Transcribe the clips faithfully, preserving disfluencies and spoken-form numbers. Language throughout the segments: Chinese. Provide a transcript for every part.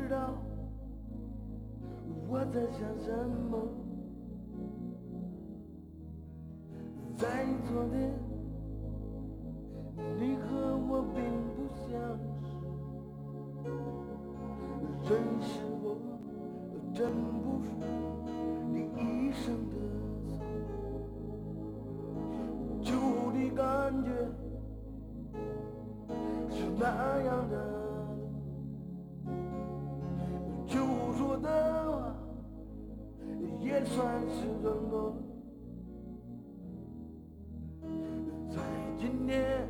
知道我在想什么？在昨天，你和我并不相识，认识我真不是你一生的错，旧的感觉是那样的。就说的话也算是承诺，在今天，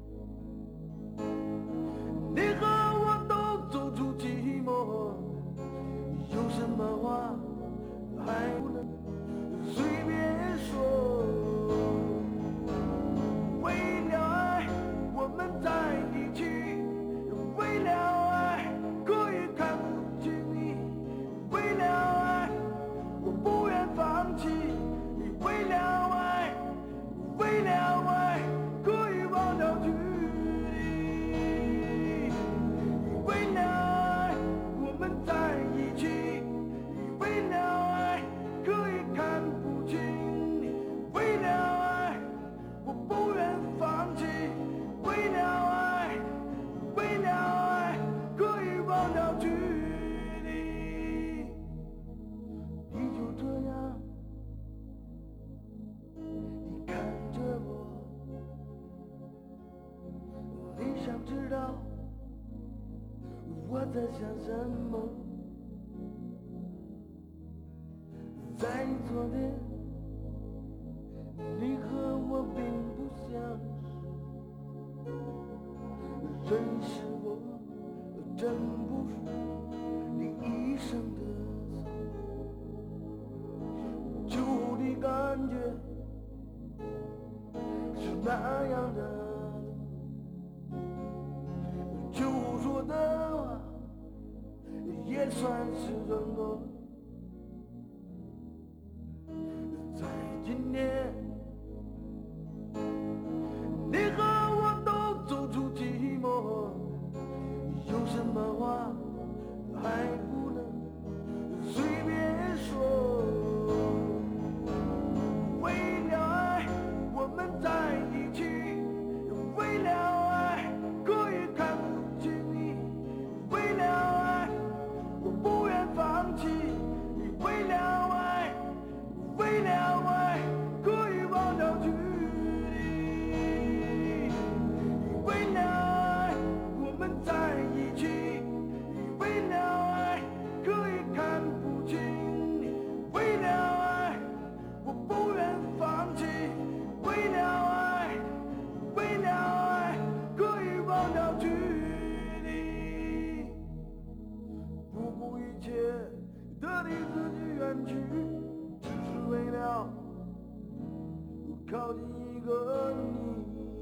你和我都走出寂寞，有什么话还不能随便说？为了爱，我们在一起，为了爱，可以看不清你，为了爱，我不愿放弃，为了爱，为了爱，可以忘掉距离，为了爱，我们在一起，为了爱，可以看不清你，为了爱，我不愿放弃，为了爱，为了爱，可以忘掉距离。你就这样，你看着我，你想知道我在想什么？在昨天，你和我并不相识，认识我真不是你一生的错，旧的感觉是那样的，就说的话也算是承诺。在今天，你和我都走出寂寞，有什么话还不能随便说？为了爱，我们在一起，为了爱，可以看不清你，为了爱，我不愿放弃，为了爱，为了爱，可以忘掉距离，为了爱，我们在一起，为了爱，可以看不清你，为了爱，我不愿放弃，为了爱，为了爱，可以忘掉距离，不顾一切的离自己远去，只是为了靠近一个你。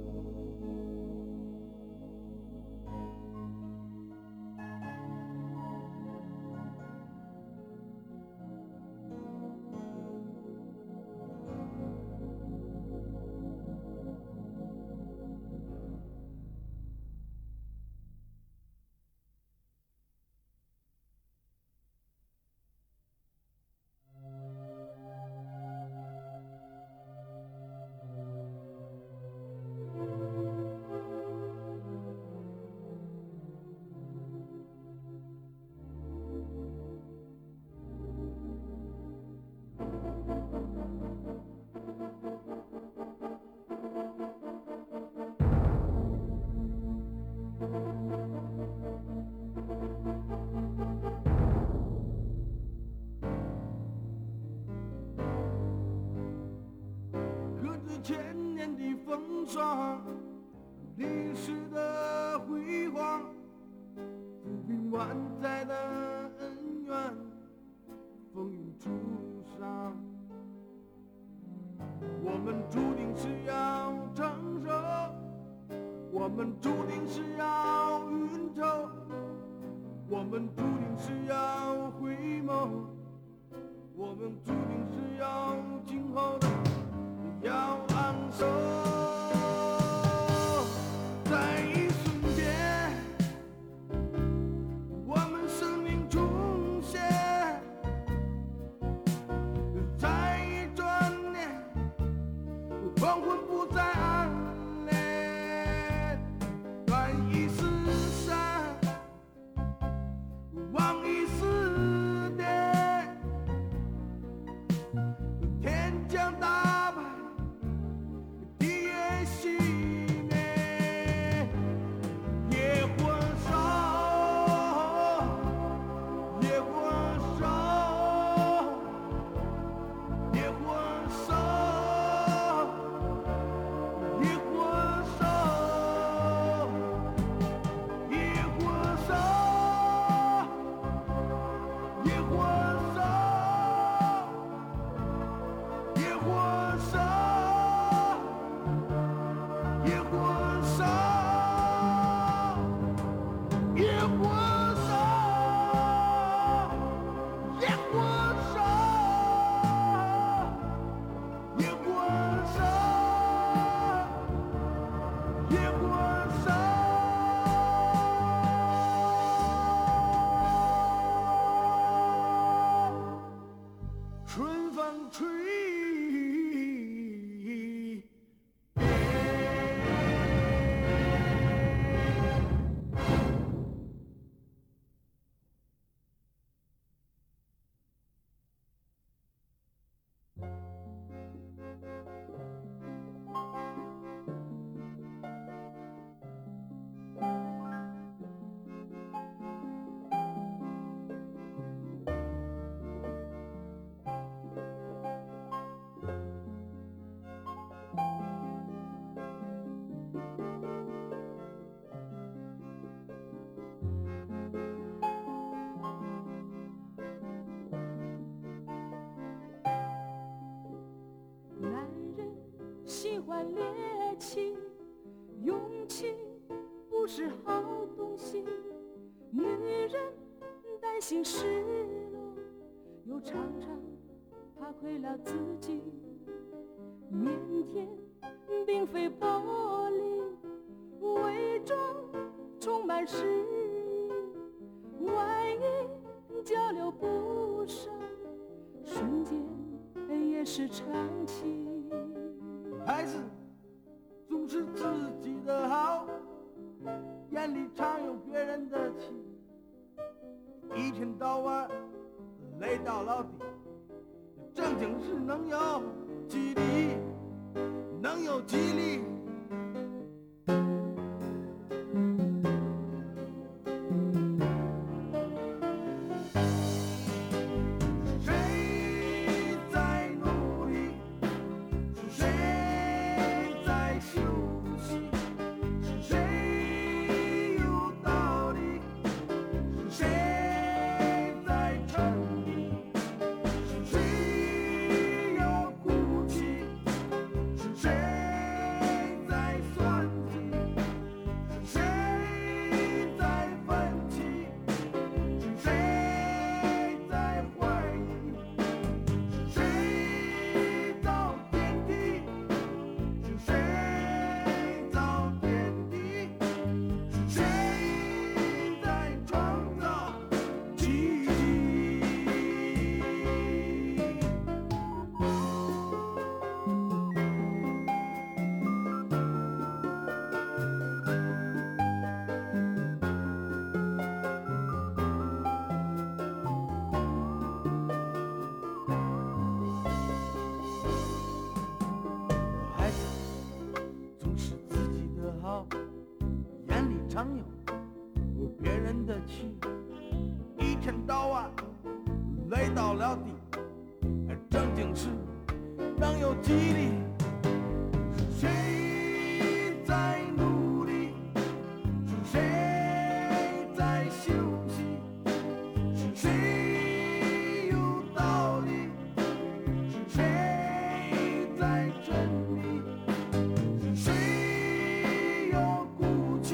千年的风霜，历史的辉煌，抚平万载的恩怨，风雨初上。我们注定是要承受，我们注定是要运筹，我们注定是要回眸，我们注定是要今后的要昂首，在一瞬间，我们生命欢猎奇，勇气不是好东西。女人担心失落，又常常怕亏了自己。腼腆并非玻璃，伪装充满诗意。万一交流不慎，瞬间也是长期。 孩子总是自己的好，眼里常有别人的气，一天到晚累到老底，正经事能有激励，能有激励。常有别人的气，一天到晚累到了底，正经事能有激励。是谁在努力？是谁在休息？是谁有道理？是谁在沉迷？是谁有骨气？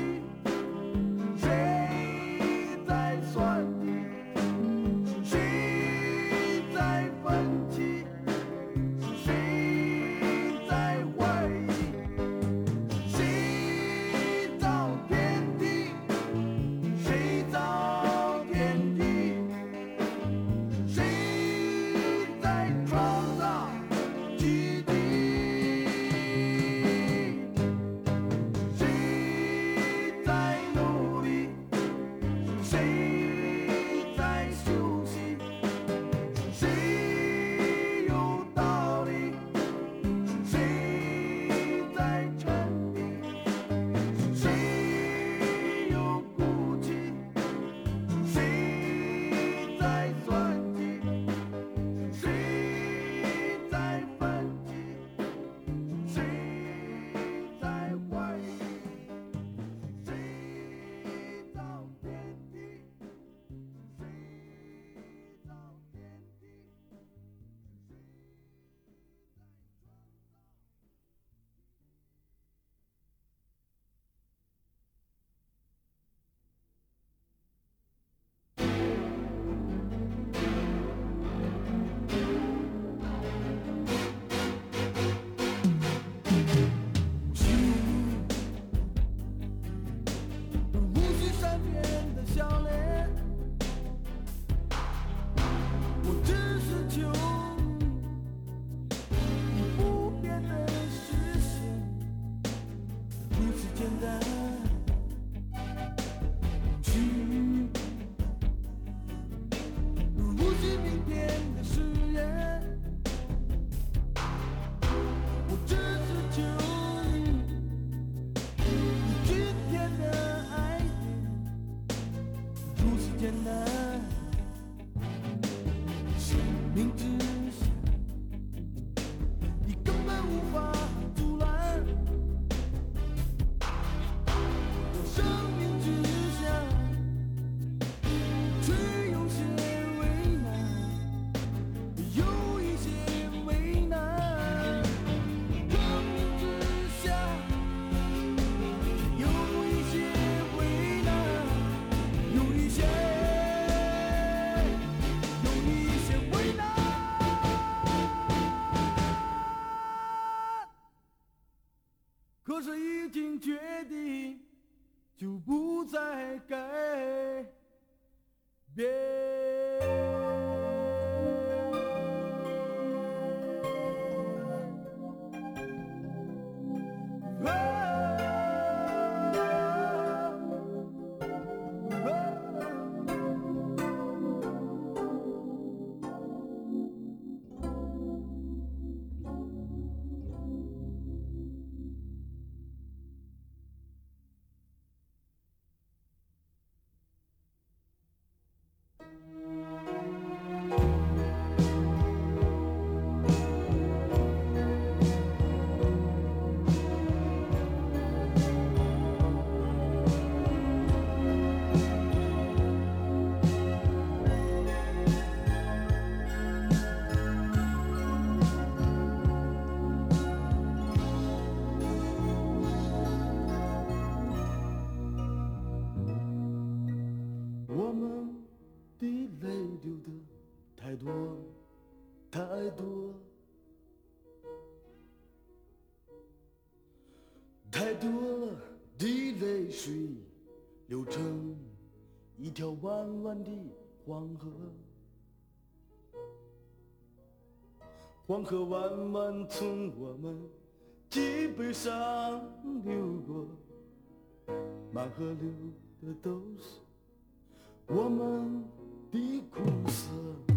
谁可是已经决定，就不再改变。我们的泪流的太多太多太多了，的泪水流成一条弯弯的黄河，黄河弯弯从我们脊背上流过，满河流的都是我们的苦涩。